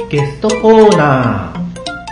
ゲストコーナー。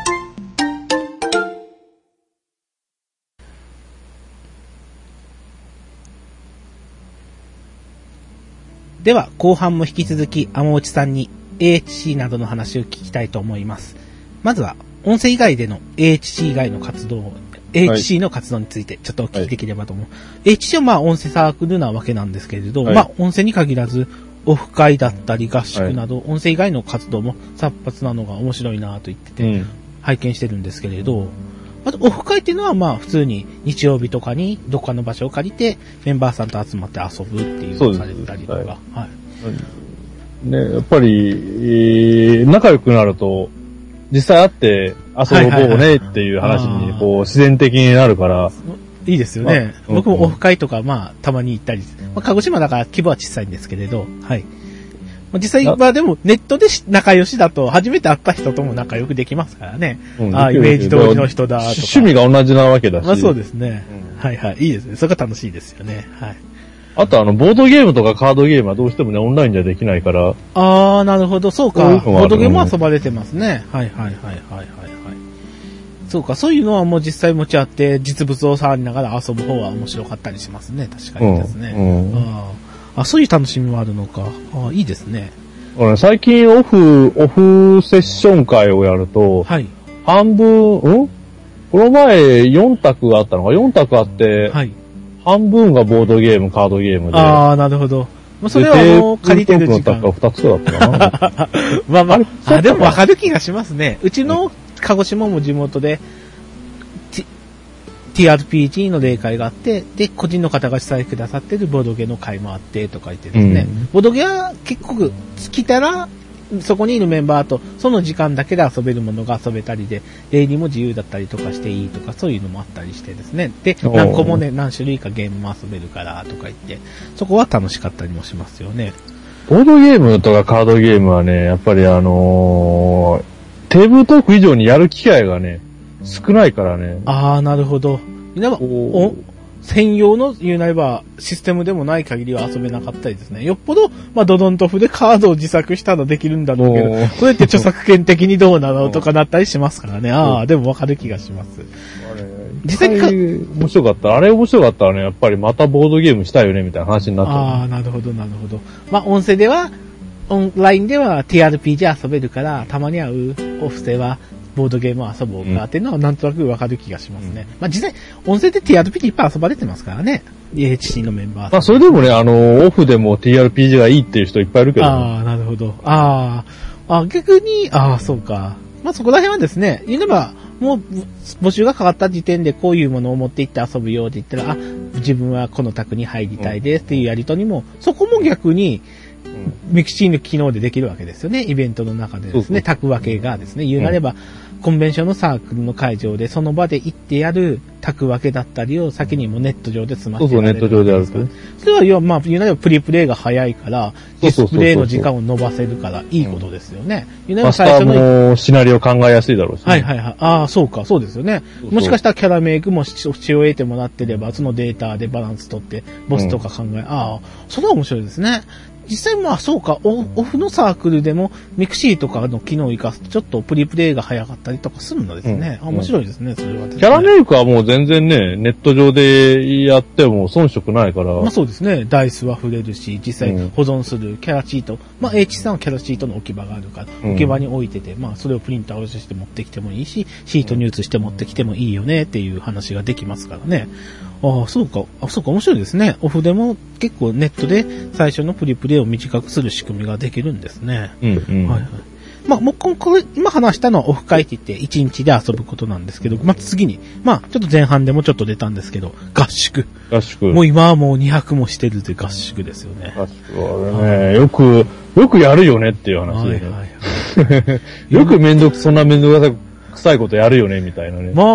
では後半も引き続き天内さんに AHC などの話を聞きたいと思います。まずは音声以外での AHC 以外の活動、AHC の活動についてちょっとお聞きできればと思う。AHC はまあ音声サークルなわけなんですけれど、まあ音声に限らずオフ会だったり合宿など、音声以外の活動も活発なのが面白いなと言ってて、拝見してるんですけれど、あとオフ会っていうのはまあ普通に日曜日とかにどっかの場所を借りてメンバーさんと集まって遊ぶっていうのをされたりとか、 ね、やっぱり、仲良くなると実際会って遊ぼうねっていう話にこう自然的になるから、 いいですよね。僕もオフ会とかまあたまに行ったり、まあ、鹿児島だから規模は小さいんですけれど、はい。実際はでもネットで仲良しだと初めて会った人とも仲良くできますからね。ああ、イメージ通りの人だとか。 趣味が同じなわけだし。 まあそうですね。はいはい。いいですね。それが楽しいですよね。はい。 あとボードゲームとかカードゲームはどうしてもね、オンラインじゃできないから。 ああ、なるほど。そうか。ボードゲームは遊ばれてますね。はいはいはいはいはい。そうか。そういうのはもう実際持ち合って実物を触りながら遊ぶ方は面白かったりしますね。確かにですね。そういう楽しみもあるのか。いいですね。 最近オフセッション会をやると、はい、半分、この前4択あったのが4択あって、はい、半分がボードゲーム、カードゲームで。 ああ、なるほど。それはもう借りてる時間。 の2つだったかな。 まあまあ、でもわかる気がしますね。うちの鹿児島も地元で、TRPG の例会があって、で、個人の方が主催くださってるボードゲーの会もあってとか言ってですね、ボードゲーは結構来たら、そこにいるメンバーとその時間だけで遊べるものが遊べたりで、出入りも自由だったりとかしていいとか、そういうのもあったりしてですね。で、何個もね、何種類かゲームも遊べるからとか言って、そこは楽しかったりもしますよね。 ボードゲームとかカードゲームはね、やっぱりテーブルトーク以上にやる機会がね、少ないからね。 ああ、なるほど。専用の言うなればシステムでもない限りは遊べなかったりですね。よっぽど、まあ、ドドンとフでカードを自作したらできるんだろうけど、それって著作権的にどうなのとかなったりしますからね。ああ、でもわかる気がします。 実際面白かった。あれ面白かったらね、やっぱりまたボードゲームしたいよね、みたいな話になっちゃう。 ああ、なるほど、なるほど。まあ、音声では、オンラインでは TRPG 遊べるから、たまに会うオフセは、ボードゲームを遊ぼうかっていうのはなんとなくわかる気がしますね。まあ実際、音声で TRPG いっぱい遊ばれてますからね。AHC のメンバー。 まあそれでもね、オフでも TRPG がいいっていう人いっぱいいるけど、ね。 ああ、なるほど。逆に、そうか。まあそこら辺はですね、言えば、もう募集がかかった時点でこういうものを持って行って遊ぶよって言ったら、自分はこの宅に入りたいですっていうやりとりも、そこも逆に、ミクシーの機能でできるわけですよね。イベントの中でですね、宅分けがですね、言うなれば、コンベンションのサークルの会場でその場で行ってやる宅分けだったりを先にもネット上で済ませてやれる。 ネット上でやると。 それはまあ言うなればプリプレイが早いから、ディスプレイの時間を伸ばせるからいいことですよね。 言うなれば最初のシナリオ考えやすいだろうし、ね。 はいはいはい。ああ、そうか、そうですよね。もしかしたらキャラメイクも血を得てもらってれば、そのデータでバランス取ってボスとか考え、それは面白いですね。実際まあそうか、オフのサークルでもミクシーとかの機能を活かすとちょっとプリプレイが早かったりとかするのですね。面白いですね、それはですね。 キャラメイクはもう全然ね、ネット上でやっても遜色ないから。 まあそうですね、ダイスは触れるし、実際保存するキャラチート、まあ H さんはキャラチートの置き場があるから、置き場に置いてて、まあそれをプリントアウトして持ってきてもいいし、シートに移して持ってきてもいいよねっていう話ができますからね。そうか、面白いですね。オフでも結構ネットで最初のプリプレイを短くする仕組みができるんですね。はいはい。まあ、もう今話したのはオフ会って言って1日で遊ぶことなんですけど、まあ次に、まあちょっと前半でもちょっと出たんですけど、合宿。もう今はもう200もしてるって合宿ですよね。 合宿はね、よくやるよねっていう話で、ね。よくそんなめんどくさいことやるよねみたいなね。 まあ、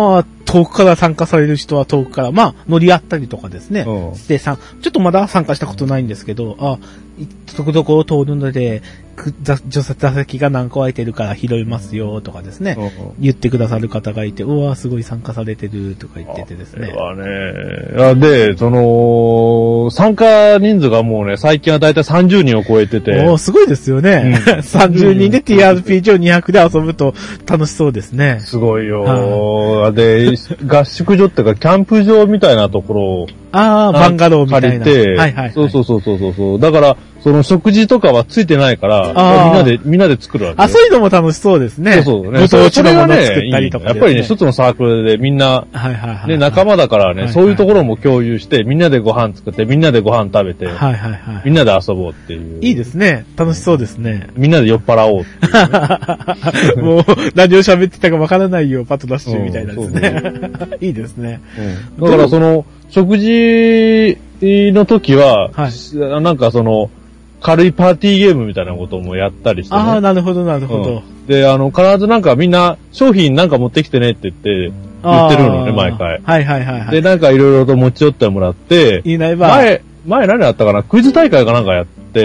遠くから参加される人は遠くから、まあ、乗り合ったりとかですね。で、ちょっとまだ参加したことないんですけど、どこを通るので、座席が何個空いてるから拾いますよとかですね。言ってくださる方がいて、うわすごい参加されてるとか言っててですね。 で、参加人数がもうね、最近はだいたい30人を超えてて。 すごいですよね。30人で TRPG を200で遊ぶと楽しそうですね。 すごいよ。で、合宿所っていうか、キャンプ場みたいなところを。 バンガローみたいな。 借りて、はいはい。そう。だから、その食事とかはついてないから、みんなで作るわけ。 そういうのも楽しそうですね。 そうね。ご当地のもの作ったりとか。 やっぱりね、一つのサークルでみんな、ね、仲間だからね、そういうところも共有して、みんなでご飯作って、みんなでご飯食べて、みんなで遊ぼうっていう。 いいですね。楽しそうですね。 みんなで酔っ払おうっていう。 もう、何を喋ってたかわからないよ、パトラッシュみたいなですね。いいですね。 だから食事の時は、なんか軽いパーティーゲームみたいなこともやったりして、ね。 なるほど、なるほど。 で、必ずなんかみんな商品なんか持ってきてねって言ってるのね、毎回。 はい。 で、なんかいろいろと持ち寄ってもらって、前何あったかな、クイズ大会かなんかやって、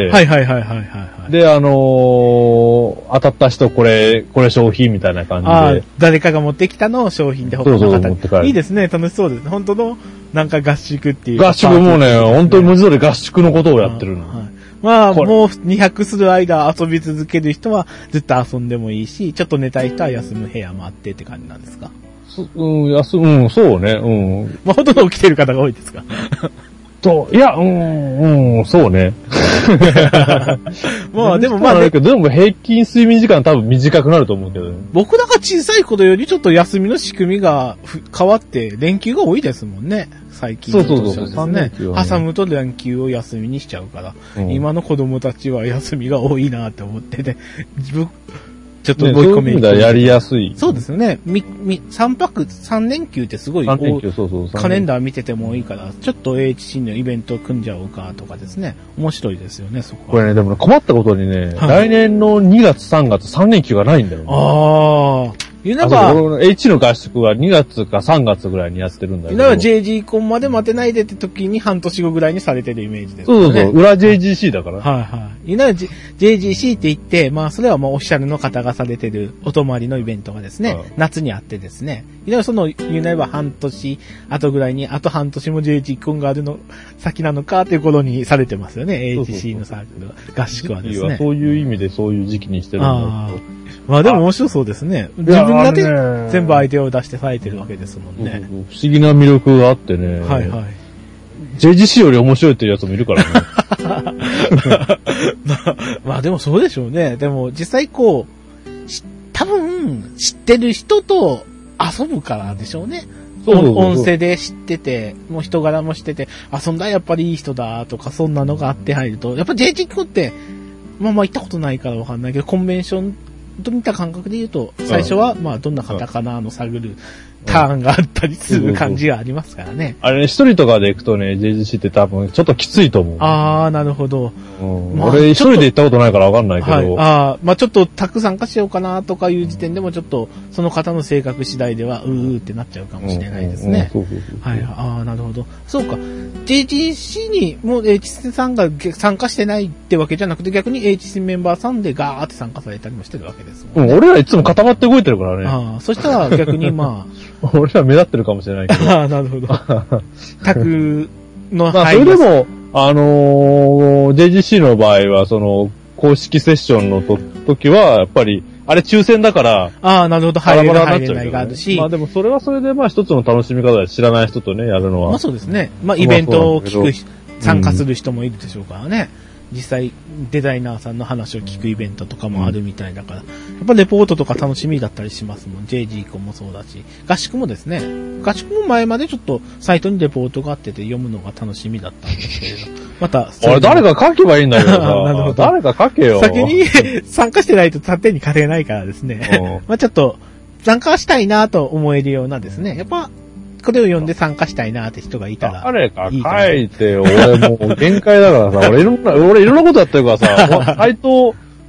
はい。 で、当たった人これ商品みたいな感じで。 誰かが持ってきたのを商品で他の方に。いいですね、楽しそうですね。本当の、なんか合宿っていう。 合宿もね、本当に文字通り合宿のことをやってるの。 まあ、もう200する間遊び続ける人はずっと遊んでもいいし、ちょっと寝たい人は休む部屋もあってって感じなんですか？ そうね、 まあ、ほとんど起きてる方が多いですか？ いや、そうね。 まあ、でもでも平均睡眠時間多分短くなると思うけどね。 僕らが小さい頃よりちょっと休みの仕組みが変わって、連休が多いですもんね。最近の年はですね。挟むと連休を休みにしちゃうから、今の子供たちは休みが多いなって思ってて、ちょっともう一個目。 やりやすい。 そうですよね。3連休ってすごい、カレンダー見ててもいいから、ちょっと HC のイベント組んじゃおうかとかですね。面白いですよね、そこは。 これね、でもね、困ったことにね、来年の2月3月3連休がないんだよね。H の合宿は2月か3月ぐらいにやってるんだけど。 だから JG コンまで待てないでって時に半年後ぐらいにされてるイメージですね。 そう。裏 JGC だから。 JGC って言って、まあそれはもうオフィシャルの方がされてるお泊まりのイベントがですね、夏にあってですね。その言うなれば半年後ぐらいに、あと半年も JG コンがあるの先なのかっていう頃にされてますよね。HC のサークル合宿はですね。 そういう意味でそういう時期にしてるんだけど。 まあでも面白そうですね。自分らで全部アイデアを出してされてるわけですもんね。 不思議な魅力があってね。JGC より面白いっていうやつもいるからね。 まあでもそうでしょうね。でも実際多分知ってる人と遊ぶからでしょうね。音声で知ってて、もう人柄も知ってて、そんなやっぱりいい人だとかそんなのがあって入ると、やっぱ JG ってまあ行ったことないからわかんないけど、コンベンションと似た感覚で言うと、最初は、まあ、どんな方かな探るターンがあったりする感じがありますからね。 あれね、一人とかで行くとね、JGC って多分ちょっときついと思う。 なるほど。 俺一人で行ったことないからわかんないけど。 まあちょっとたくさんかしようかなとかいう時点でもちょっと、その方の性格次第では、ってなっちゃうかもしれないですね。なるほど。そうか。JGC にもう HC さんが参加してないってわけじゃなくて、逆に HC メンバーさんでガーって参加されたりもしてるわけですもんね。 俺らいつも固まって動いてるからね。 そしたら逆にまあ。 俺ら目立ってるかもしれないけど。 なるほど。タクのそれでも、JGC の場合は、公式セッションの時は、やっぱり、あれ抽選だから、 なるほど、入れないがあるし。 まあでもそれはそれでまあ一つの楽しみ方で知らない人とね、やるのは。 まあそうですね。まあイベントを参加する人もいるでしょうからね。実際デザイナーさんの話を聞くイベントとかもあるみたいだから、やっぱレポートとか楽しみだったりしますもん。JG コンもそうだし、合宿もですね。合宿も前までちょっとサイトにレポートがあってて読むのが楽しみだったんですけれど、また誰か書けばいいんだけどなるほど。 誰か書けよ。 先に参加してないと縦に勝てないからですね。まあちょっと参加したいなと思えるようなですね。やっぱこれを読んで参加したいなって人がいたら。 誰か書いてよ。俺もう限界だからさ。俺いろんなことやってるからさ。サイト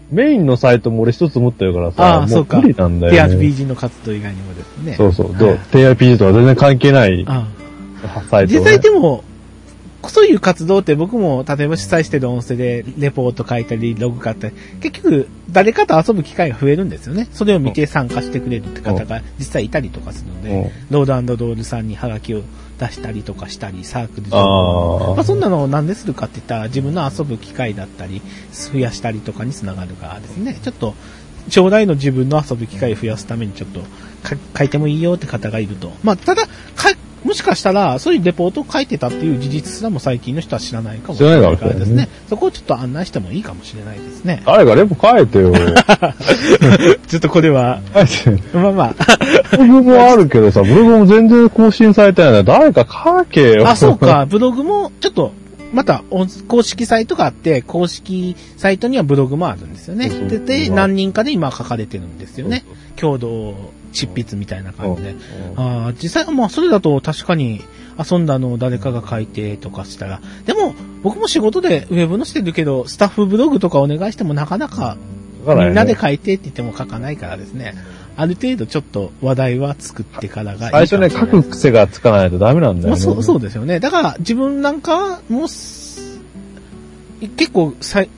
メインのサイトも俺一つ持ってるからさ、もう無理なんだよね。 TRPG の活動以外にもですね。 そうそう。TRPG とは全然関係ないサイト、ね。 実際でも、そういう活動って僕も例えば主催してる音声でレポート書いたりログ書いたり、結局誰かと遊ぶ機会が増えるんですよね。それを見て参加してくれるって方が実際いたりとかするので、ロード&ロールさんにハガキを出したりとかしたり、サークルで。まあそんなのをなんでするかって言ったら自分の遊ぶ機会だったり、増やしたりとかにつながるからですね。ちょっと将来の自分の遊ぶ機会を増やすためにちょっと書いてもいいよって方がいると。まあただ、もしかしたら、そういうレポートを書いてたっていう事実すらも最近の人は知らないかもしれないからですね。そこをちょっと案内してもいいかもしれないですね。 誰かレポ書いてよ。 ちょっとこれは。まあまあ。 ブログもあるけどさ、ブログも全然更新されてないな。誰か書けよ。 あ、そうか。ブログも、ちょっと、また、公式サイトがあって、公式サイトにはブログもあるんですよね。で、何人かで今書かれてるんですよね。共同執筆みたいな感じで。実際はまあそれだと確かに遊んだのを誰かが書いてとかしたら、でも僕も仕事でウェブのしてるけど、スタッフブログとかお願いしてもなかなかみんなで書いてって言っても書かないからですね。ある程度ちょっと話題は作ってからがいい。 最初ね、書く癖がつかないとダメなんだよね。 まあそうですよね。だから自分なんかも結構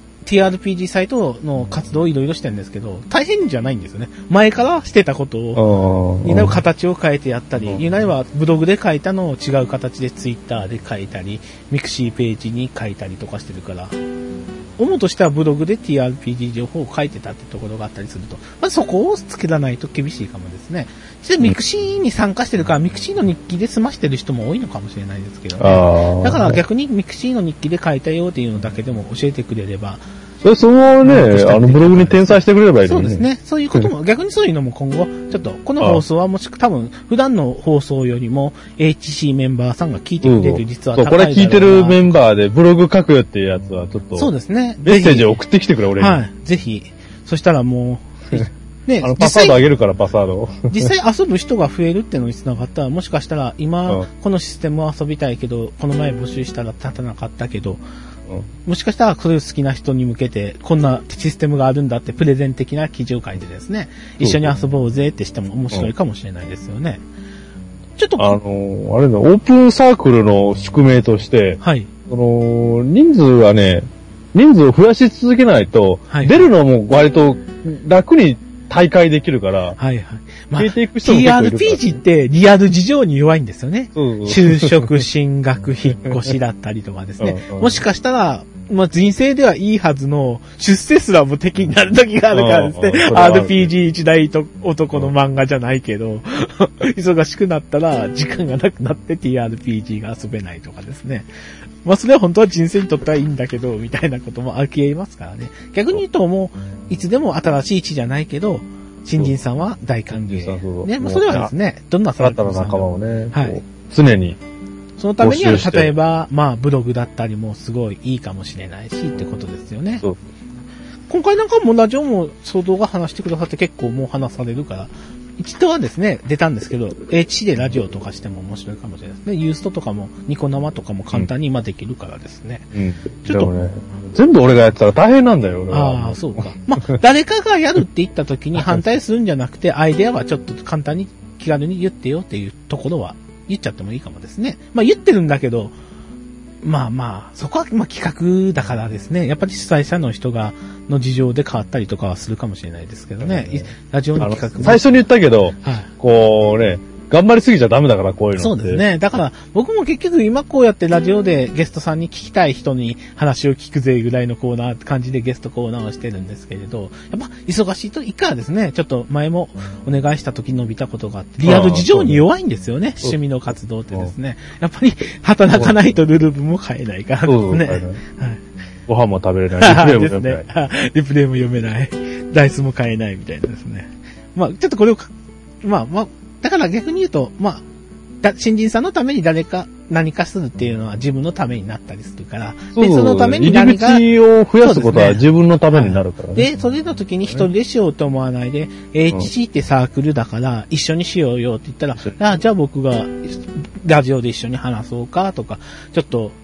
TRPG サイトの活動をいろいろしてるんですけど、大変じゃないんですよね。前からしてたことを、ユナイは形を変えてやったり、ユナイはブログで書いたのを違う形でツイッターで書いたり、ミクシーページに書いたりとかしてるから、主としてはブログで TRPG 情報を書いてたってところがあったりすると、まあ、そこをつけらないと厳しいかもですね。ミクシーに参加してるから、ミクシーの日記で済ましてる人も多いのかもしれないですけどね。だから逆にミクシーの日記で書いたよっていうのだけでも教えてくれれば、 そのね、ブログに転載してくれればいいのにね。 そうですね。そういうことも、逆にそういうのも今後、ちょっと、この放送は多分、普段の放送よりも、HC メンバーさんが聞いてくれる率は高いだろうな。 これ聞いてるメンバーでブログ書くっていうやつは、ちょっと。 そうですね。 メッセージを送ってきてくれ、俺に。 はい。ぜひ。そしたらもう、ね、 パスワードあげるから、パスワードを。 実際遊ぶ人が増えるっていうのに繋がったら、もしかしたら、今、このシステムを遊びたいけど、この前募集したら立たなかったけど、もしかしたらそれを好きな人に向けて、こんなシステムがあるんだってプレゼン的な記事を書いてですね、一緒に遊ぼうぜってしても面白いかもしれないですよね。ちょっと、あれだ、 オープンサークルの宿命として、はい。人数はね、人数を増やし続けないと、はい、出るのも割と楽に大会できるから、はいはい。 まあ、TRPG ってリアル事情に弱いんですよね。就職、進学、引っ越しだったりとかですね。もしかしたら、まあ、人生ではいいはずの出世すらも敵になる時があるからですね。RPG 一大男の漫画じゃないけど、忙しくなったら時間がなくなって TRPG が遊べないとかですね。まあ、それは本当は人生にとってはいいんだけど、みたいなこともありえますからね。逆に言うともう、いつでも新しい地じゃないけど、新人さんは大歓迎。ね、まあ、それはですね、どんなサークルさん仲間をね、 はい。 常に。 そのためには、例えば、まあ、ブログだったりもすごいいいかもしれないし、ってことですよね。今回なんかもラジオも相当が話してくださって結構もう話されるから、一度はですね、出たんですけど、HC でラジオとかしても面白いかもしれないですね。ユーストとかも、ニコ生とかも簡単に今できるからですね。 うん。ちょっと、ね、全部俺がやってたら大変なんだよ、俺は。 ああ、そうか。まあ、誰かがやるって言った時に反対するんじゃなくて、アイデアはちょっと簡単に気軽に言ってよっていうところは言っちゃってもいいかもですね。まあ言ってるんだけど、まあまあ、そこはまあ企画だからですね。やっぱり主催者の人が、の事情で変わったりとかはするかもしれないですけどね。ラジオの企画最初に言ったけど、はい、こうね、頑張りすぎちゃダメだからこういうのって。 そうですね。だから僕も結局今こうやってラジオでゲストさんに聞きたい人に話を聞くぜぐらいのコーナー感じでゲストコーナーをしてるんですけれど、やっぱ忙しいといいからですね、ちょっと前もお願いした時に伸びたことがあって、リアル事情に弱いんですよね、趣味の活動ってですね。やっぱり働かないとルルブも買えないからですね。はい。 ご飯も食べれない。リプレイも読めない。 リプレイも読めない。ダイスも買えないみたいなですね。まあ、ちょっとこれを、まあ、だから逆に言うと、まあ、新人さんのために何かするっていうのは自分のためになったりするから、で、そのために何か。 入り口を増やすことは自分のためになるからね。 で、それの時に一人でしようと思わないで、HC ってサークルだから一緒にしようよって言ったら、じゃあ僕がラジオで一緒に話そうかとか、ちょっと、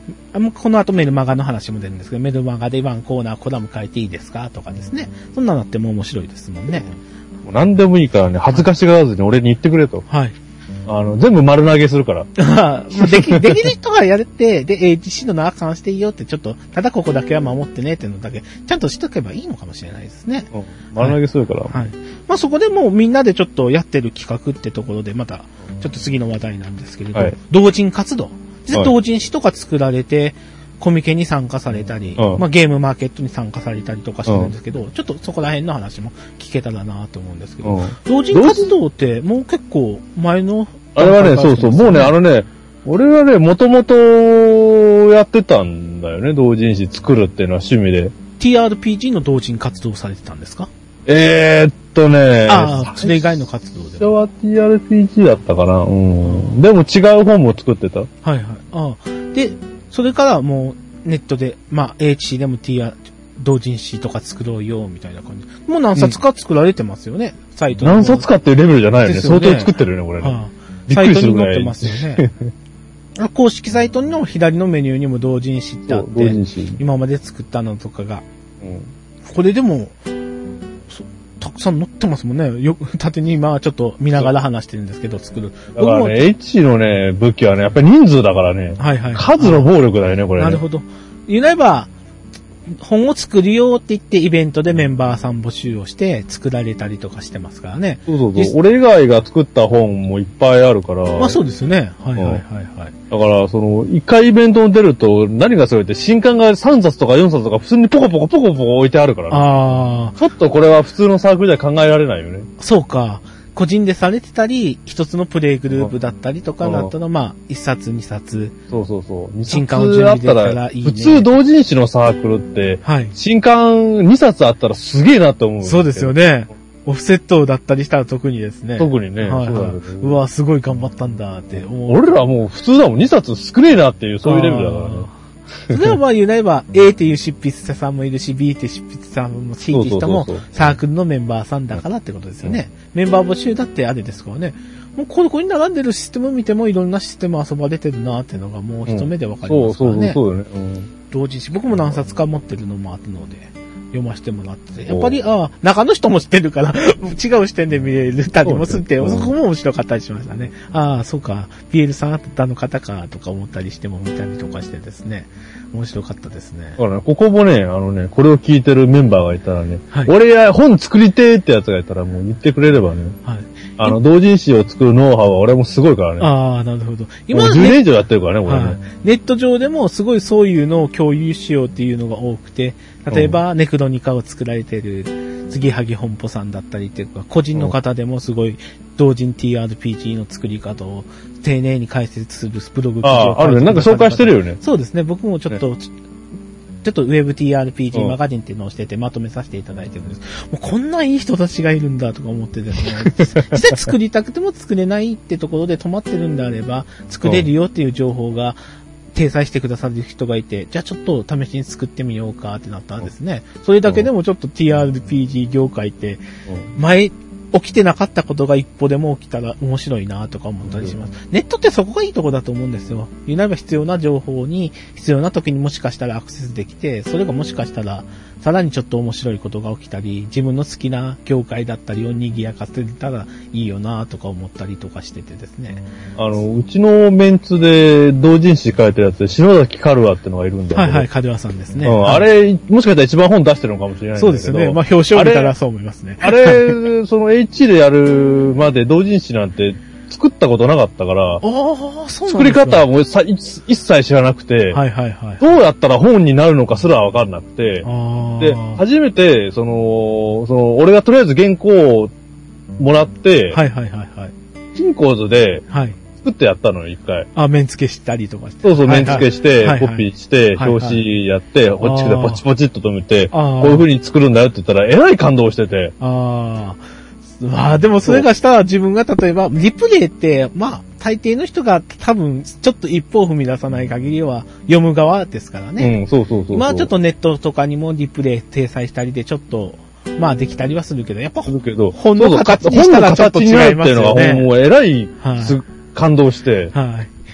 この後メルマガの話も出るんですけど、メルマガでワンコーナーコラム書いていいですかとかですね。そんなのっても面白いですもんね。 もう何でもいいからね、恥ずかしがらずに俺に言ってくれと。 はい。 全部丸投げするから。 できる人がやれて、で、HC の長さしていいよって、ちょっと、ただここだけは守ってねっていうのだけ、ちゃんとしとけばいいのかもしれないですね。 丸投げするから。 はい。まあそこでもうみんなでちょっとやってる企画ってところで、また、ちょっと次の話題なんですけれど、同人活動。実同人誌とか作られて、コミケに参加されたり、まあゲームマーケットに参加されたりとかしてるんですけど、ちょっとそこら辺の話も聞けたらなと思うんですけど、同人活動ってもう結構前の、 あれはね、そうそう、もうね、俺はね、もともとやってたんだよね、同人誌作るっていうのは趣味で。 TRPG の同人活動されてたんですか？ それ以外の活動で。 最初は TRPG だったかな。でも違う本も作ってた。 はいはい。で、それからもうネットで、まあ HC でも同人誌とか作ろうよ、みたいな感じ。もう何冊か作られてますよね、サイトに。 何冊かっていうレベルじゃないよね。相当作ってるよね、これね。びっくりするぐらい。 サイトに載ってますよね。公式サイトの左のメニューにも同人誌ってあって、今まで作ったのとかが。これでも、たくさん載ってますもんね。縦に今ちょっと見ながら話してるんですけど、作る。 だからね、H のね、武器はね、やっぱり人数だからね。数の暴力だよね、これね。 なるほど。言えば、本を作るよって言ってイベントでメンバーさん募集をして作られたりとかしてますからね。 そう。俺以外が作った本もいっぱいあるから。 まあそうですね。はい。だから、一回イベントに出ると何がそれって新刊が3冊とか4冊とか普通にポコポコ置いてあるからね。ちょっとこれは普通のサークルでは考えられないよね。 そうか。個人でされてたり、一つのプレイグループだったりとかだったら、まあ、1冊、2冊。 そう。 新刊を準備できたらいいね。 普通同人誌のサークルって、新刊2冊あったらすげえなと思う。 そうですよね。オフセットだったりしたら特にですね。 特にね。 うわ、すごい頑張ったんだって思う。 俺らもう普通だもん。2冊少ねえなっていう、そういうレベルだからね。 それはまあ言えば A っていう執筆者さんもいるし B っていう執筆者さんも C っていう人もサークルのメンバーさんだからってことですよね。メンバー募集だってあれですからね。もうここに並んでるシステム見てもいろんなシステム遊ばれてるなっていうのがもう一目でわかりますからね。 そうよね。 同時誌僕も何冊か持ってるのもあるので。読ませてもらってて。やっぱり、中の人も知ってるから、違う視点で見れたりもするって、そこも面白かったりしましたね。そうか、PL さんあったの方か、とか思ったりしても見たりとかしてですね。面白かったですね。 だからね、ここもね、これを聞いてるメンバーがいたらね、俺や本作りてーってやつがいたらもう言ってくれればね。同人誌を作るノウハウは俺もすごいからね。 なるほど。 今10年以上やってるからね、俺ね。 ネット上でもすごいそういうのを共有しようっていうのが多くて、例えば、ネクロニカを作られている、継ぎはぎ本舗さんだったりっていうか、個人の方でもすごい、同人 TRPG の作り方を丁寧に解説するブログ記事をあるね。なんか紹介してるよね。 そうですね。僕もちょっとウェブ TRPG マガジンっていうのをしててまとめさせていただいてるんです。もうこんないい人たちがいるんだとか思ってですね。実際作りたくても作れないってところで止まってるんであれば、作れるよっていう情報が、掲載してくださる人がいて、じゃあちょっと試しに作ってみようかってなったんですね。それだけでもちょっと TRPG 業界って、起きてなかったことが一歩でも起きたら面白いなとか思ったりします。ネットってそこがいいとこだと思うんですよ。言うなれば必要な情報に必要な時にもしかしたらアクセスできて、それがもしかしたらさらにちょっと面白いことが起きたり、自分の好きな業界だったりを賑やかせたらいいよなとか思ったりとかしててですね。 うちのメンツで同人誌書いてるやつで篠崎カルワってのがいるんだけど。 カルワさんですね。 あれ、もしかしたら一番本出してるのかもしれないんだけど。 そうですね。まあ表紙を見たらそう思いますね。 あれ、H でやるまで同人誌なんて作ったことなかったから、作り方はもう一切知らなくて、どうやったら本になるのかすらわかんなくて、で、初めて、俺がとりあえず原稿をもらって、キンコーズで、作ってやったのよ、一回。 面付けしたりとかして。 そう、面付けして、コピーして、表紙やって、こっちでポチポチっと止めて、こういう風に作るんだよって言ったら、えらい感動してて。 でもそれがしたら自分が例えば、リプレイって、大抵の人が多分、ちょっと一歩踏み出さない限りは読む側ですからね。 そう。ちょっとネットとかにもリプレイ掲載したりでちょっと、できたりはするけど、やっぱ本の形にしたらちょっと違いますよね。 本の形になるっていうのがもうえらい感動して。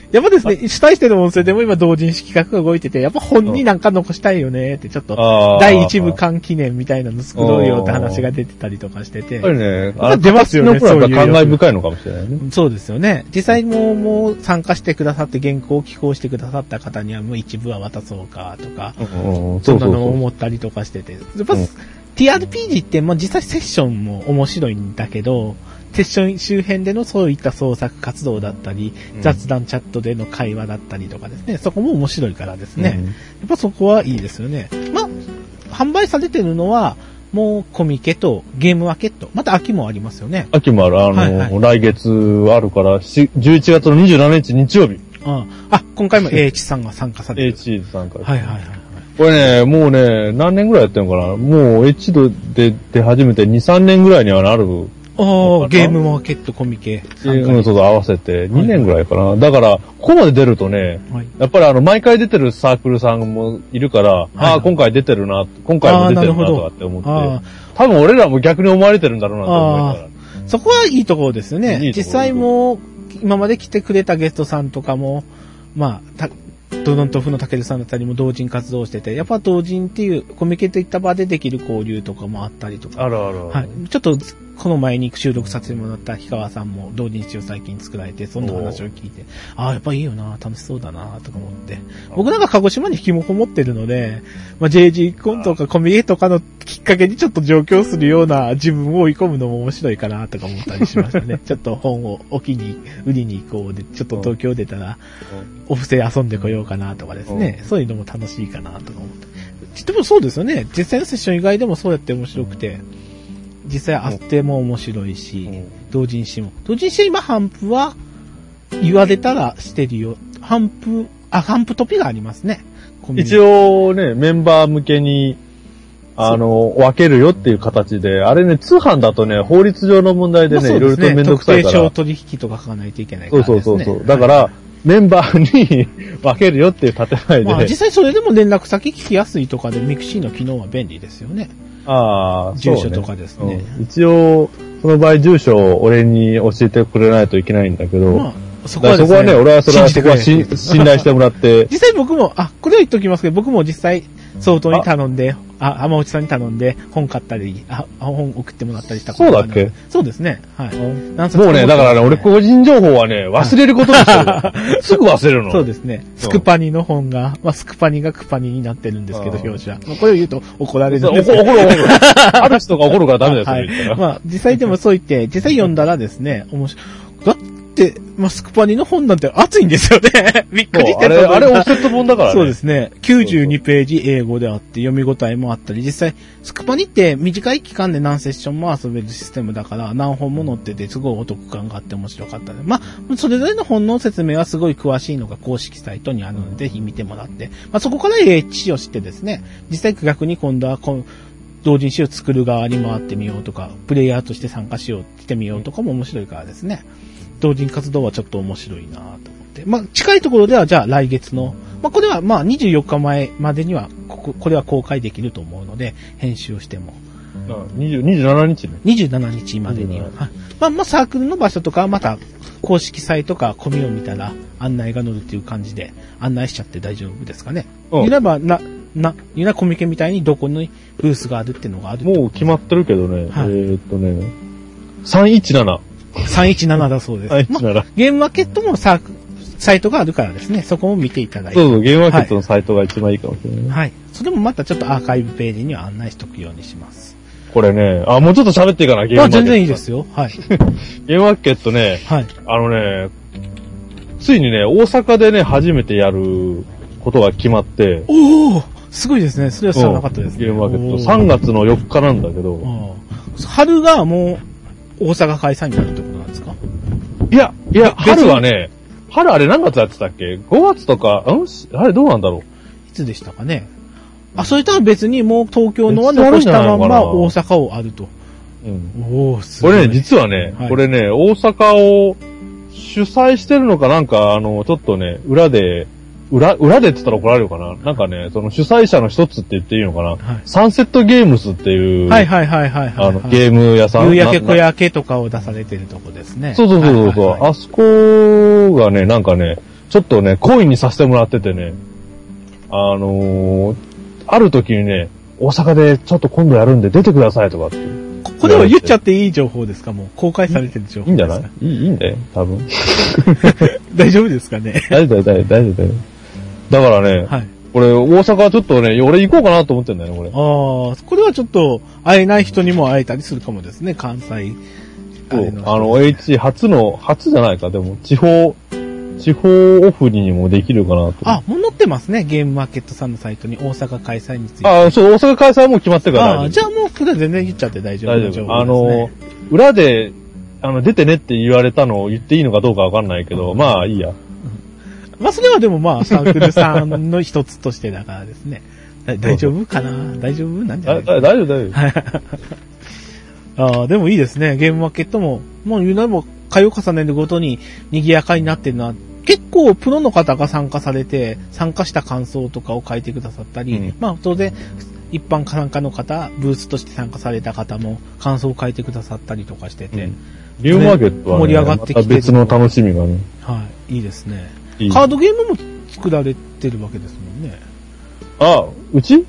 やっぱですね、主体してる音声でも今同人誌企画が動いてて、やっぱ本になんか残したいよねって、ちょっと、第一部間記念みたいなの作ろうよって話が出てたりとかしてて。やっぱりね、 出ますよね、 そういう。感慨深いのかもしれないね。 そうですよね。実際もう参加してくださって原稿を寄稿してくださった方にはもう一部は渡そうかとか、そんなのを思ったりとかしてて。やっぱ、TRPG って実際セッションも面白いんだけど、セッション周辺でのそういった創作活動だったり、雑談チャットでの会話だったりとかですね、そこも面白いからですね。やっぱそこはいいですよね。販売されてるのは、もうコミケとゲームマーケット。また秋もありますよね。 秋もある。来月あるから、11月の27日日曜日。 今回も AH さんが参加されてる。 AH 参加。 はいはいはい。 これね、もうね、何年ぐらいやってんのかな。もう H 度で出始めて2、3年ぐらいにはなる。 ゲームマーケットコミケ。 そう合わせて2年ぐらいかな。だから、ここまで出るとね、やっぱり毎回出てるサークルさんもいるから、今回出てるな、今回も出てるなとかって思って、多分俺らも逆に思われてるんだろうなと思いながら。 そこはいいところですよね。実際も、今まで来てくれたゲストさんとかも、ドドントフの武さんだったりも同人活動してて、やっぱ同人っていうコミケといった場でできる交流とかもあったりとか。 あるある。 はい。ちょっと、この前に収録させてもらった氷川さんも同人誌を最近作られて、そんな話を聞いて、やっぱいいよな、楽しそうだな、とか思って。僕なんか鹿児島に引きもこもってるので、JG コンとかコミケとかのきっかけにちょっと上京するような自分を追い込むのも面白いかな、とか思ったりしましたね。ちょっと本を売りに行こうで、ちょっと東京出たら、お布施遊んでこようかな、とかですね。そういうのも楽しいかな、とか思って。でもそうですよね。実際のセッション以外でもそうやって面白くて、実際あっても面白いし、同人誌も。同人誌今頒布は言われたらしてるよ。頒布トピがありますね。 一応ね、メンバー向けに、分けるよっていう形で、あれね、通販だとね、法律上の問題でね、いろいろとめんどくさいから。 特定商取引とか書かないといけないからですね。 そう。だから、メンバーに分けるよっていう建前で。 実際それでも連絡先聞きやすいとかで、ミクシーの機能は便利ですよね。住所とかですね。 一応、その場合住所を俺に教えてくれないといけないんだけど、そこはね、俺はそこは信頼してもらって。 実際僕も、これは言っときますけど、僕も実際、相当に頼んで、浜内さんに頼んで、本買ったり、本送ってもらったりしたことそうだっけ？ そうですね。はい。 もうね、だからね、俺個人情報はね、忘れることにしてる。すぐ忘れるの。 そうですね。スクパニの本が、スクパニがクパニになってるんですけど、表紙は。これを言うと怒られるんです怒る。ある人が怒るからダメですよ、 はい。実際でもそう言って、実際読んだらですね、面白い。だって、スクパニの本なんて熱いんですよね。びっくりしてた。あれオフセット本だからね。 そうですね。92ページ英語であって読み応えもあったり、実際、スクパニって短い期間で何セッションも遊べるシステムだから、何本も載っててすごいお得感があって面白かったね。それぞれの本の説明はすごい詳しいのが公式サイトにあるので、ぜひ見てもらって、そこから AH を知ってですね、実際逆に今度は同人誌を作る側に回ってみようとか、プレイヤーとして参加してみようとかも面白いからですね。同人活動はちょっと面白いなと思って。近いところではじゃあ来月の、これは24日前までにはこれは公開できると思うので、編集をしても。 27日ね。 27日までには。サークルの場所とかまた公式サイトかコミを見たら案内が載るっていう感じで案内しちゃって大丈夫ですかね。いわばユナコミケみたいにどこにブースがあるっていうのがある。 もう決まってるけどね。317だそうです。 ゲームマーケットもサイトがあるからですね。そこも見ていただいて。 そう、ゲームマーケットのサイトが一番いいかもしれない。 はい。それもまたちょっとアーカイブページには案内しとくようにします。 これね、もうちょっと喋っていいかな、ゲームマーケット。 全然いいですよ。はい。 ゲームマーケットね、ついにね、大阪でね、初めてやることが決まって。 おーすごいですね。それは知らなかったですね。 ゲームマーケット。3月の4日なんだけど。 春がもう、大阪開催になるってことなんですか？ いや、春はね、春あれ何月やってたっけ ?5 月とか、あれどうなんだろう？ いつでしたかね？それとは別にもう東京のは残したまま大阪をあると。おー、すごい。 これね、実はね、これね、大阪を主催してるのかなんか、ちょっとね、裏でって言ったら怒られるかな。なんかね、その主催者の一つって言っていいのかな。サンセットゲームスっていう。 ゲーム屋さん。 夕焼け小焼けとかを出されてるとこですね。 そう。あそこがね、なんかね、 ちょっとね、懇意にさせてもらっててね、ある時にね、大阪でちょっと今度やるんで出てくださいとかって。 これは言っちゃっていい情報ですか？もう公開されてる情報ですか？ いいんじゃない？いいんだよ、多分。 大丈夫ですかね？ 大丈夫だよ。だからね、はい、これ、大阪ちょっとね、俺行こうかなと思ってんだよね、これ。 ああ、これはちょっと、会えない人にも会えたりするかもですね、関西。 そう、HC 初じゃないか、でも、地方オフにもできるかなと。 あ、もう載ってますね、ゲームマーケットさんのサイトに大阪開催について。 あ、そう、大阪開催はもう決まってるから。 あ、じゃあもう、それは全然言っちゃって大丈夫ですね。 裏で、出てねって言われたのを言っていいのかどうかわかんないけど、まあいいや。 まあそれはでもまあサークルさんの一つとしてだからですね。大丈夫かな？大丈夫なんじゃないですか？ 大丈夫。ああ、でもいいですね。ゲームマーケットも、もう言うなれば回を重ねるごとに賑やかになってるのは、結構プロの方が参加されて、参加した感想とかを書いてくださったり、まあ当然、一般参加の方、ブースとして参加された方も感想を書いてくださったりとかしてて、 ゲームマーケットは、ね、 盛り上がってきてる。 また別の楽しみがね。 はい、いいですね。カードゲームも作られてるわけですもんね。 あ、うち？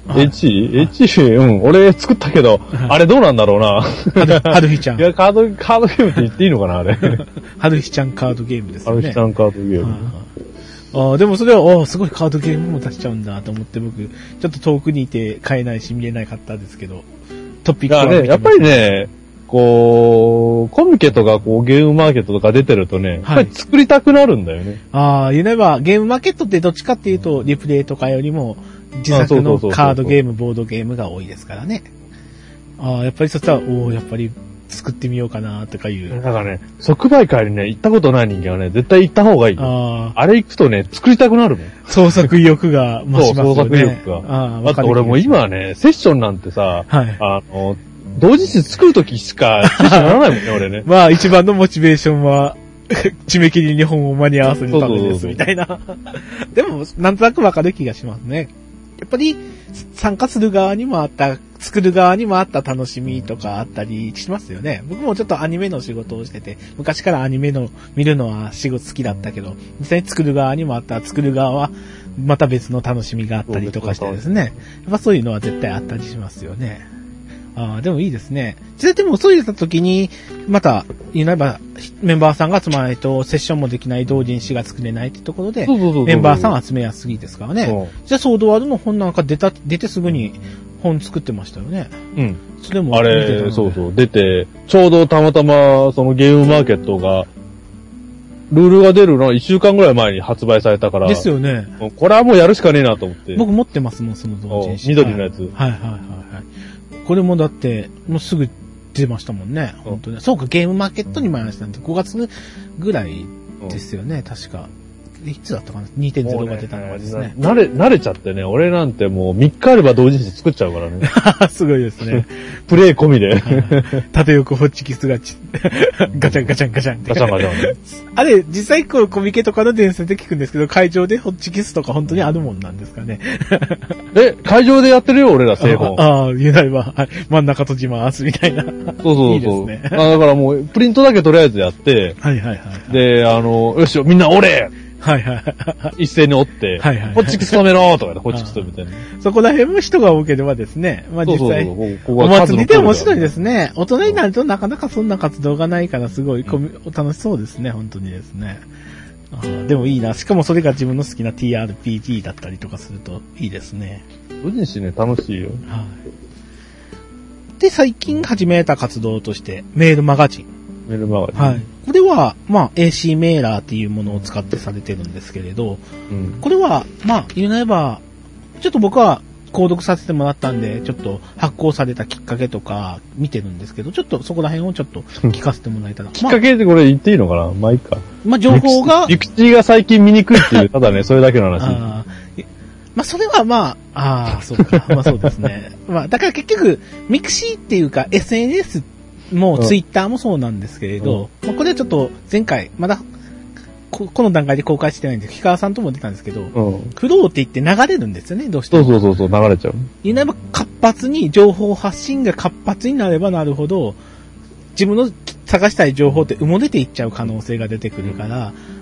HC、俺作ったけど、あれどうなんだろうな。 はるひちゃん。 いや、カードゲームって言っていいのかな、あれ。 はるひちゃんカードゲームですね。 はるひちゃんカードゲーム。 でもそれは、すごいカードゲームも出しちゃうんだと思って僕、ちょっと遠くにいて買えないし見れなかったですけど、トピックはね、やっぱりね、コミケとかゲームマーケットとか出てるとね、やっぱり作りたくなるんだよね。 言えばゲームマーケットってどっちかっていうと、リプレイとかよりも自作のカードゲーム、ボードゲームが多いですからね。やっぱりそしたら、やっぱり作ってみようかなとかいう。 だからね、即売会にね、行ったことない人間はね、絶対行った方がいい。あれ行くとね、作りたくなるもん。 創作意欲が増しますよね。 創作意欲が。だって俺も今ね、セッションなんてさ、同時に作るときしかセッションならないもんね、俺ね。 まあ一番のモチベーションは、締め切りに本を間に合わせるためです、みたいな。でも、なんとなくわかる気がしますね。やっぱり、参加する側にもあった、作る側にもあった楽しみとかあったりしますよね。僕もちょっとアニメの仕事をしてて、昔からアニメの見るのは仕事好きだったけど、実際に作る側にもあった、作る側はまた別の楽しみがあったりとかしてですね。やっぱそういうのは絶対あったりしますよね。でもいいですね。実際でもそういった時に、また、言うなれば、メンバーさんが集まらないと、セッションもできない、同人誌が作れないってところで、メンバーさんを集めやすいですからね。じゃあ、ソードワールの本なんか出てすぐに本作ってましたよね。 うん。 それもあれ、出て、ちょうどたまたま、そのゲームマーケットが、ルールが出るのは1週間ぐらい前に発売されたから。 ですよね。 これはもうやるしかねえなと思って。 僕持ってますもん、その同人誌。 緑のやつ。 はい。これもだって、もうすぐ出ましたもんね。本当に。そうか、ゲームマーケットにもありましたんで、5月ぐらいですよね、確か。いつだったかな ?2.0 が出たのがですね。 慣れちゃってね、俺なんてもう3日あれば同時に作っちゃうからね。 すごいですね。 プレイ込みで。 縦横ホッチキスがガチャンガチャンガチャンって。 ガチャンガチャン。 あれ、実際コミケとかの伝説で聞くんですけど、会場でホッチキスとか本当にあるもんなんですかね。 会場でやってるよ、俺ら、製本。 言えないわ。真ん中閉じます、みたいな。 そう。 いいですね。 だからもう、プリントだけとりあえずやって、で、よし、みんな折れ一斉に折って、ホッチキス止めろとかで、ホッチキス止めてね。 そこら辺も人が多ければですね。まあ実際、お祭りで面白いですね。大人になるとなかなかそんな活動がないからすごい楽しそうですね、本当にですね。でもいいな。しかもそれが自分の好きな TRPG だったりとかするといいですね。 同人誌ね、楽しいよ。 で、最近始めた活動として、メールマガジン。これは、AC メーラーっていうものを使ってされてるんですけれど、これは、言うなれば、ちょっと僕は購読させてもらったんで、ちょっと発行されたきっかけとか見てるんですけど、ちょっとそこら辺をちょっと聞かせてもらえたら。 きっかけってこれ言っていいのかな？まあいいか。 情報が。 リクチーが最近見にくいっていう、ただね、それだけの話。 それはそうか。そうですね。だから結局、ミクシーっていうか SNS もツイッターもそうなんですけれど、これはちょっと前回、まだ、この段階で公開してないんですけど、氷川さんとも出たんですけど、フローって言って流れるんですよね、どうしても。 そう、流れちゃう。 言うなれば活発に、情報発信が活発になればなるほど、自分の探したい情報って埋もれていっちゃう可能性が出てくるから、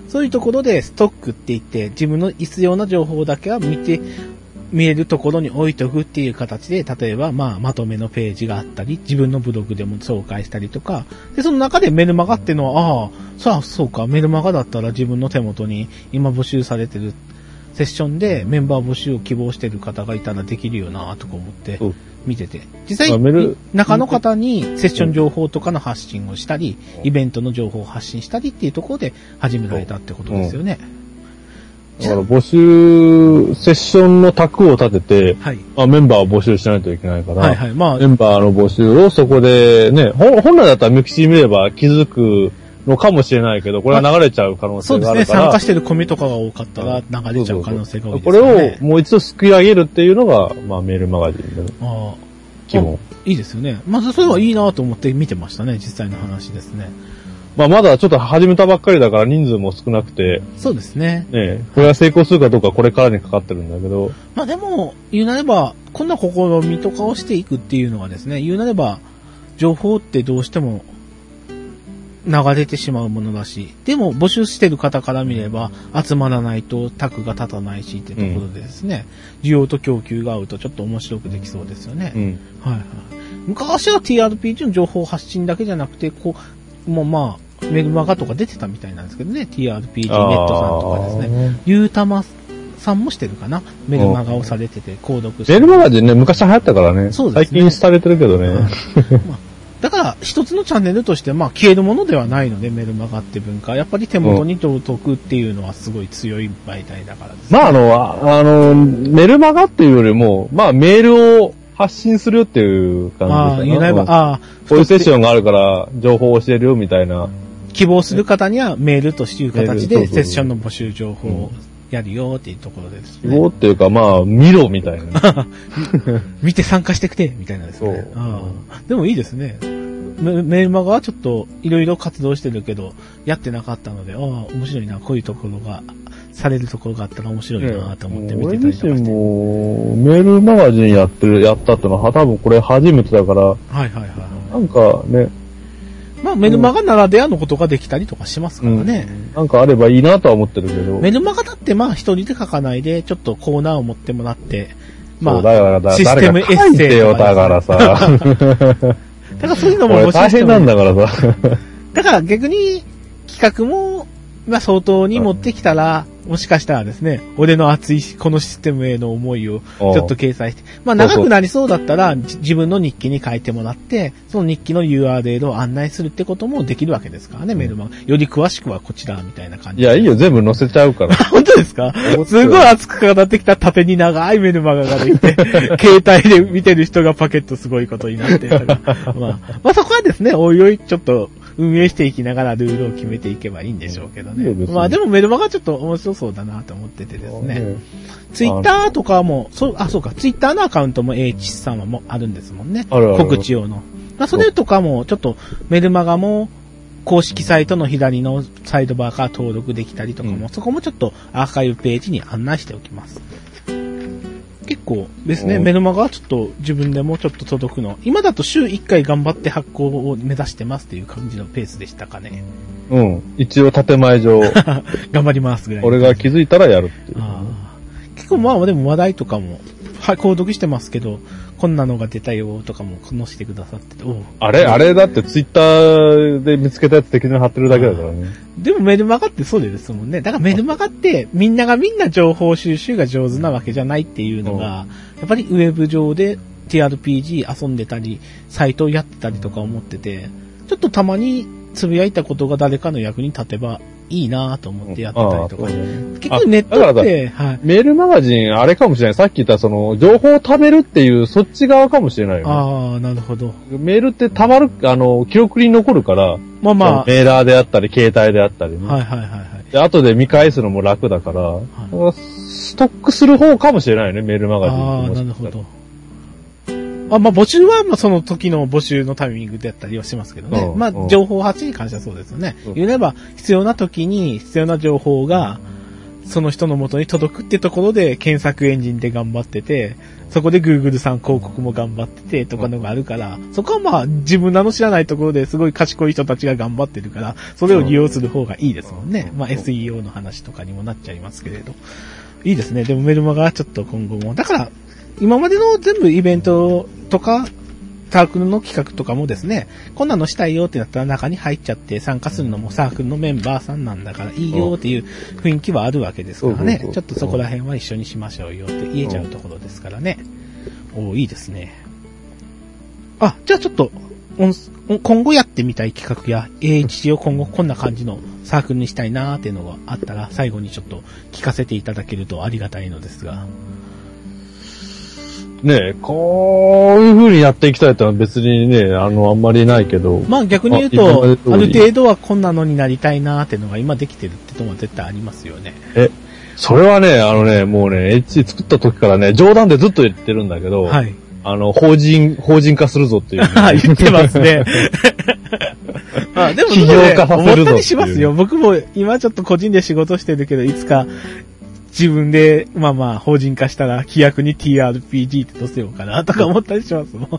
そういうところでストックって言って、自分の必要な情報だけは見えるところに置いとくっていう形で、例えば、まとめのページがあったり、自分のブログでも紹介したりとか、で、その中でメルマガっていうのは、そうか、メルマガだったら自分の手元に今募集されてるセッションでメンバー募集を希望してる方がいたらできるよなとか思って見てて、実際、中の方にセッション情報とかの発信をしたり、イベントの情報を発信したりっていうところで始められたってことですよね。 だから募集、セッションの卓を立てて、はい、メンバーを募集しないといけないから、はいはい、メンバーの募集をそこでね、本来だったらミクシー見れば気づくのかもしれないけど、これは流れちゃう可能性があるから。そうですね、参加してるコミとかが多かったら流れちゃう可能性が多いですね。 これをもう一度すくい上げるっていうのが、メールマガジンの基本。 いいですよね。まずそれはいいなと思って見てましたね、実際の話ですね。 まだちょっと始めたばっかりだから人数も少なくて。 そうですね。 ね、これが成功するかどうかこれからにかかってるんだけど。 でも、言うなれば、こんな試みとかをしていくっていうのはですね、言うなれば、情報ってどうしても流れてしまうものだし、でも募集してる方から見れば、集まらないとタクが立たないしっていうところでですね、需要と供給が合うとちょっと面白くできそうですよね。はいはい。昔は TRPG の情報発信だけじゃなくて、もうメルマガとか出てたみたいなんですけどね、TRPG ネットさんとかですね。ゆうたまさんもしてるかな、メルマガをされてて、購読して。 メルマガでね、昔流行ったからね。 そうですね。 最近廃れてるけどね。 だから、一つのチャンネルとして、消えるものではないので、メルマガって文化。やっぱり手元に届くっていうのはすごい強い媒体だからですね。 メルマガっていうよりも、メールを発信するっていう感じですね。こういうセッションがあるから、情報を教えるよみたいな。 希望する方にはメールという形でセッションの募集情報をやるよっていうところですね。 希望っていうか見ろみたいな。 見て参加してきてみたいなですね。でもいいですね。メルマガはちょっといろいろ活動してるけど、やってなかったので、面白いな、こういうところが、されるところがあったら面白いなと思って見てたりとかして。 俺自身もメールマガジンやったってのは多分これ初めてだから、なんかね、 メルマガならではのことができたりとかしますからね。 なんかあればいいなとは思ってるけど。 メルマガだって一人で書かないで、ちょっとコーナーを持ってもらって、 システムエッセイとか。だからさ。 だからそういうのもも大変なんだからさ。 だから逆に企画も、相当に持ってきたら、もしかしたらですね、俺の熱いこのシステムへの思いをちょっと掲載して、長くなりそうだったら自分の日記に書いてもらって、その日記の URL を案内するってこともできるわけですからね、メルマガ。より詳しくはこちらみたいな感じ。 いや、いいよ、全部載せちゃうから。 本当ですか？すごい熱く語ってきた縦に長いメルマガができて、携帯で見てる人がパケットすごいことになってそこはですね、おいおいちょっと、運営していきながらルールを決めていけばいいんでしょうけどね。でもメルマガちょっと面白そうだなと思っててですね。ツイッターとかも、そうか、ツイッターのアカウントも H さんはもあるんですもんね。告知用の。それとかも、ちょっとメルマガも公式サイトの左のサイドバーから登録できたりとかも、そこもちょっとアーカイブページに案内しておきます。結構ですね、メルマガはちょっと自分でもちょっと届くの。今だと週1回頑張って発行を目指してますっていう感じのペースでしたかね。 一応建前上。 頑張りますぐらい。 俺が気づいたらやるっていう。 結構でも話題とかも、購読してますけど、こんなのが出たよとかも載せてくださってて。 あれだってツイッターで見つけたやつ的に貼ってるだけだからね。 でもメルマガってそうですもんね。だからメルマガってみんな情報収集が上手なわけじゃないっていうのが、やっぱりウェブ上で TRPG 遊んでたり、サイトをやってたりとか思ってて、ちょっとたまにつぶやいたことが誰かの役に立てばいいなと思ってやってたりとか。結局ネットって、 メールマガジンあれかもしれない。さっき言ったその、情報を貯めるっていうそっち側かもしれないよね。 なるほど。 メールって貯まる、記録に残るから、メーラーであったり、携帯であったりね。で、後で見返すのも楽だから、ストックする方かもしれないよね、メールマガジン。 なるほど。募集は、その時の募集のタイミングでやったりはしますけどね。情報発信に関してはそうですよね。言えば、必要な時に必要な情報が、 その人の元に届くってところで検索エンジンで頑張ってて、そこで Google さん広告も頑張っててとかのがあるから、そこはまあ自分らの知らないところですごい賢い人たちが頑張ってるから、それを利用する方がいいですもんね。まあ SEO の話とかにもなっちゃいますけれど。いいですね。でもメルマガはちょっと今後も。だから、今までの全部イベントとか、サークルの企画とかもですね、こんなのしたいよってなったら中に入っちゃって参加するのもサークルのメンバーさんなんだからいいよっていう雰囲気はあるわけですからね。ちょっとそこら辺は一緒にしましょうよって言えちゃうところですからね。いいですね。あ、じゃあちょっと、今後やってみたい企画や AHC を今後こんな感じのサークルにしたいなーっていうのがあったら最後にちょっと聞かせていただけるとありがたいのですが。 ねえ、こういう風にやっていきたいってのは別にね、あんまりないけど。 まあ逆に言うと、ある程度はこんなのになりたいなーっていうのが今できてるってのは絶対ありますよね。 それはね、もうね、HC 作った時からね、冗談でずっと言ってるんだけど、はい。法人化するぞっていう、ね。 言ってますね。あ、でも、 企業化させるぞっていう。 思ったりしますよ。僕も今ちょっと個人で仕事してるけど、いつか、自分で、まあ法人化したら規約に TRPG って載せようかなとか思ったりしますもん。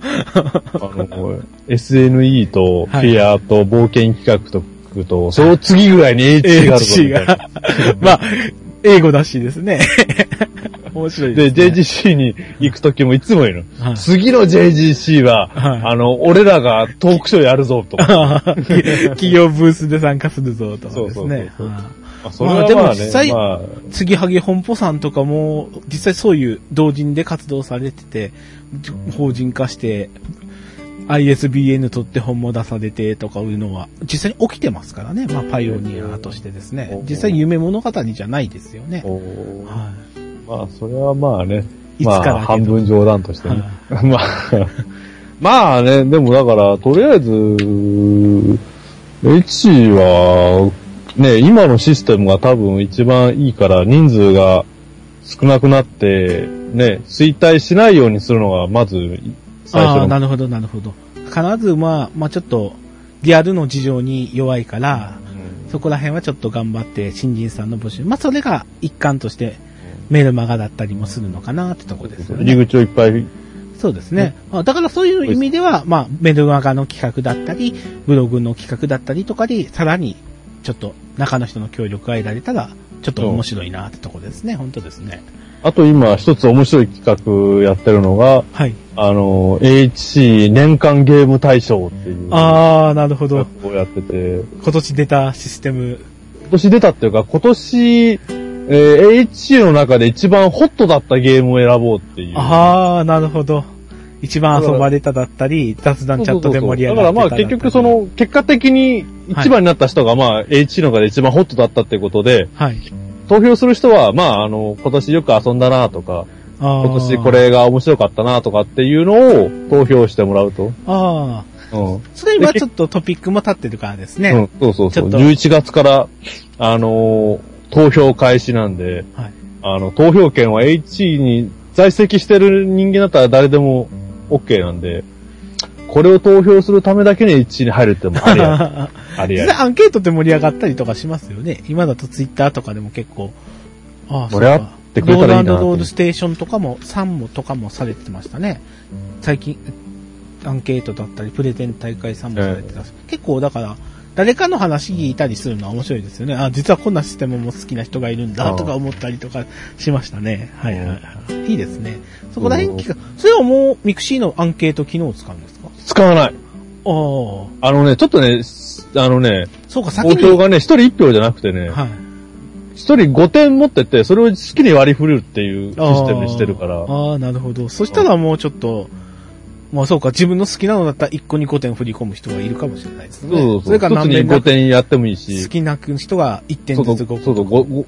SNE とフェアと冒険企画と、その次ぐらいに HC があるぞみたいな。 まあ、英語だしですね。面白いですね。 で、JGC に行くときもいつも言うの。はい、次の JGC は、はい、俺らがトークショーやるぞとか。 企業ブースで参加するぞとかですね。まあでも実際、継ぎはぎ本舗さんとかも、実際そういう同人で活動されてて、法人化して、ISBN 取って本も出されてとかいうのは、実際に起きてますからね。まあパイオニアとしてですね。実際夢物語じゃないですよね。 はい、まあそれはまあね、まあ半分冗談としてね。まあね、でもだから、とりあえず、HC は、ね、今のシステムが多分一番いいから人数が少なくなって、ね、衰退しないようにするのがまず最初の。 なるほど、なるほど。必ずまあちょっとリアルの事情に弱いから、そこら辺はちょっと頑張って新人さんの募集。まあそれが一環としてメルマガだったりもするのかなってところですよね。 入り口をいっぱい。 そうですね。だからそういう意味では、まあメルマガの企画だったり、ブログの企画だったりとかでさらにちょっと中の人の協力が得られたら、ちょっと面白いなってとこですね。本当ですね。 あと今一つ面白い企画やってるのが、はい。HC 年間ゲーム大賞っていう。 なるほど。 こうやってて。 今年出たシステム。 今年出たっていうか、今年、HC の中で一番ホットだったゲームを選ぼうっていう。 なるほど。一番遊ばれただったり、雑談チャットで盛り上がった。 だからまあ結局結果的に一番になった人がまあ HC の中で一番ホットだったっていうことで、はい。投票する人はまあ今年よく遊んだなとか、今年これが面白かったなとかっていうのを投票してもらうと。 それ今ちょっとトピックも立ってるからですね。 そう。11月から、投票開始なんで、はい。投票権は HC に在籍してる人間だったら誰でも、OK なんで、これを投票するためだけに1位に入るってもありや。ありや。 実際アンケートって盛り上がったりとかしますよね。今だとツイッターとかでも結構、 盛り上がってくれたらいいな。 ロールステーションとかも、サンもとかもされてましたね。最近、アンケートだったり、プレゼン大会サンもされてたし。結構だから、誰かの話聞いたりするのは面白いですよね。実はこんなシステムも好きな人がいるんだとか思ったりとかしましたね。はい。いいですね。そこら辺それはもうミクシーのアンケート機能を使うんですか？ 使わない。ちょっとね、 そうか、 投票がね、一人一票じゃなくてね、はい。一人5点持ってて、それを好きに割り振るっていうシステムにしてるから。 なるほど。そしたらもうちょっと、まあそうか、自分の好きなのだったら1個2個点振り込む人がいるかもしれないですね。 そう。それから何点5点やってもいいし。 好きな人が1点ずつ5個。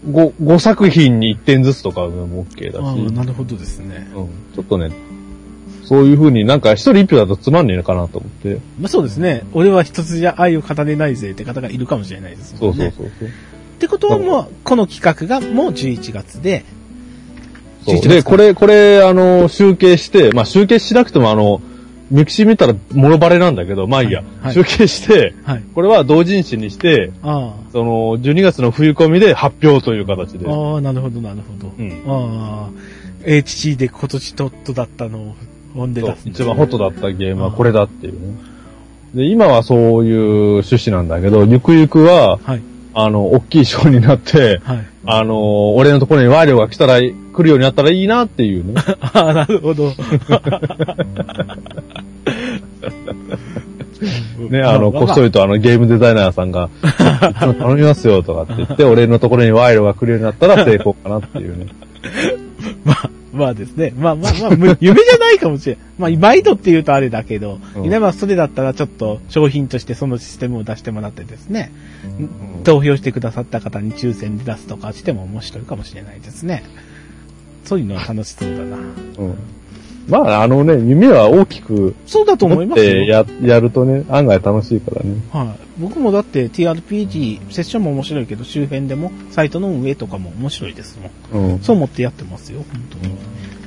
5作品に1点ずつとかも OK だし。 なるほどですね。 ちょっとね、そういう風になんか一人一票だとつまんねえのかなと思って。 まあそうですね。俺は一つじゃ愛を語れないぜって方がいるかもしれないですもんね。 そう。 ってことはもう、この企画がもう11月で、 そう。で、これ、集計して、まあ集計しなくてもミクシー見たらもろバレなんだけど、まあいいや、 はい、 集計して、はい、これは同人誌にして、その、12月の冬込みで発表という形で。 ああ、なるほど、なるほど。うん、ああ、HG で今年トットだったのを本で出す、ね。 一番ホットだったゲームはこれだっていうね。で、今はそういう趣旨なんだけど、ゆくゆくは、はい、大きい賞になって、はい、俺のところにワイルが来るようになったらいいなっていうね。 ああ、なるほど。 ね、こっそりとゲームデザイナーさんが、頼みますよとかって言って、俺のところにワイルが来るようになったら成功かなっていうね。 まあですね。まあ、夢じゃないかもしれん。まあ、毎度って言うとあれだけど、それだったらちょっと商品としてそのシステムを出してもらってですね、投票してくださった方に抽選で出すとかしても面白いかもしれないですね。そういうのは楽しそうだな。 まあ、夢は大きく。 そうだと思いますよ。 やるとね、案外楽しいからね。 はい。僕もだって TRPG、セッションも面白いけど、周辺でも、サイトの運営とかも面白いですもん。そう思ってやってますよ、本当に。